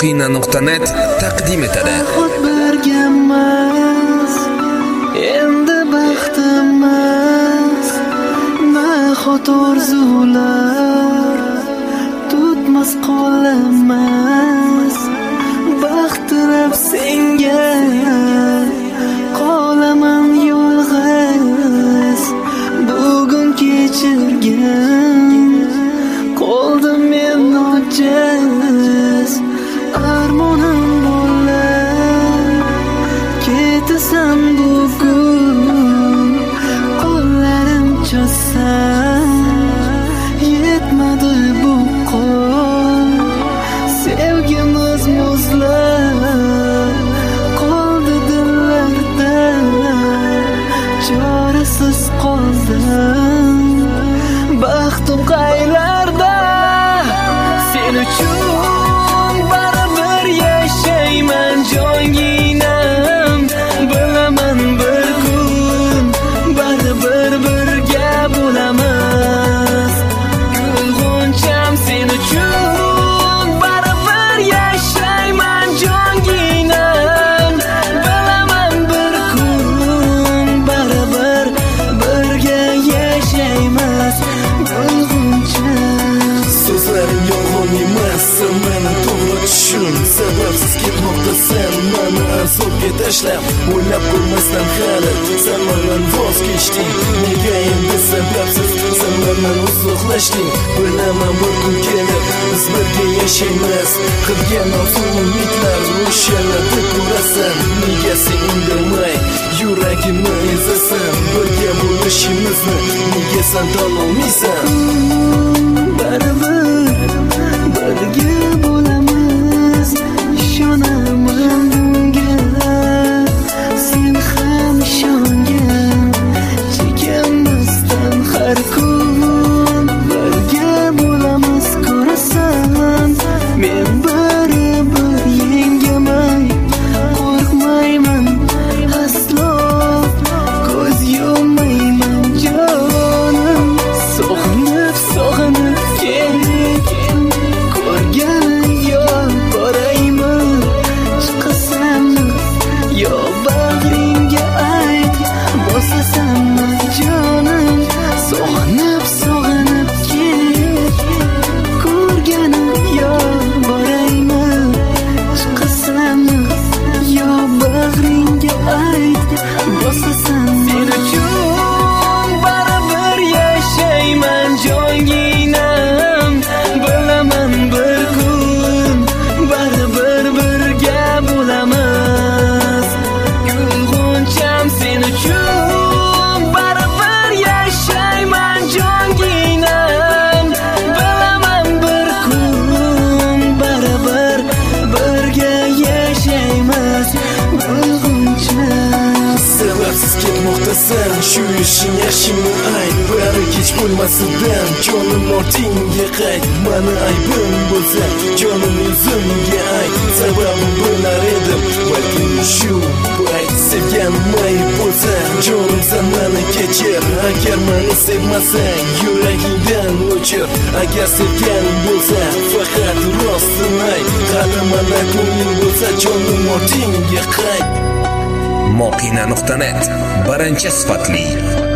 Moqina.net taqdim etadi. Xud berganmiz, endi baxtimiz, nahot orzular tutmas qolamiz. Baxt tilab senga qolaman yolg'iz. Bugun kechirgin qoldim men ojiz. Armonim bo'lib ketasan bugun, qo'llarim cho'zsam yetmadi bu qo'l. Sevgimiz muzlab qoldi dillarda, chorasiz qoldim baxtim qaylarda. Sen uchun baribir yashayman jonginam, bilaman bir kun baribir birga bo'lamiz. Gulg'uncham sen uchun baribir yashayman jonginam, bilaman bir kun baribir birga yashaymiz. Gulg'uncham so'zlaring yolg'on emas, sen meni to'g'ri tushun. Sababsiz ketmoqdasan meni azobga tashlab, o'ylab ko'rmasdan hali sen mendan voz kechding. Nega endi sababsiz sen mendan uzoqlashding? Bilaman bir kun kelib biz birga yashaymiz. Qilgan orzu umidlar o'shanlarda ko'rasan. Nega sen indamay yuragimni ezasan? Birga bo'lishimizni nega sen tan olmaysan? baribir birga bo'lamiz, ishonaman bunga. Sen ham ishongin, chekinmasdan har kun birga bo'lamiz, ko'rasan. Men baribir yengaman, qo'rqmayman aslo, ko'z yummayman jonim. Sog'inib sog'inib keldik, ko'rganim yo'q boraymi? Chiqasanmi yo bag'ringga ayt, bosasanmi jonim? Sog'inib sog'inib keldik, ko'rganim yo'q boraymi? Chiqasanmi yo bag'ringga ayt, bosasanmi? Sen uchun baribir yashayman jonginam, bilaman bir kun baribir birga bo'lamiz. Gulg'uncham sen uchun baribir yashayman jonginam, bilaman bir kun baribir birga yashaymiz. Gulg'uncham Sababsiz ketmoqdasan, shu ishing yaxshimi ayt? Bari kech bo'lmasidan jonim ortingga qayt. Mani aybim bo'lsa jonim o'zimga ayt. Sababim bo'lar edim balkim shu payt. Sevganim ayb bo'lsa jonim sen meni kechir. Agar meni sevmasang yuragingdan o'chir. Agar sevganing bo'lsa faqat rostini ayt. Qalbimda ko'ngling bo'lsa jonim ortingga qayt. Moqina.net birinchi sifatli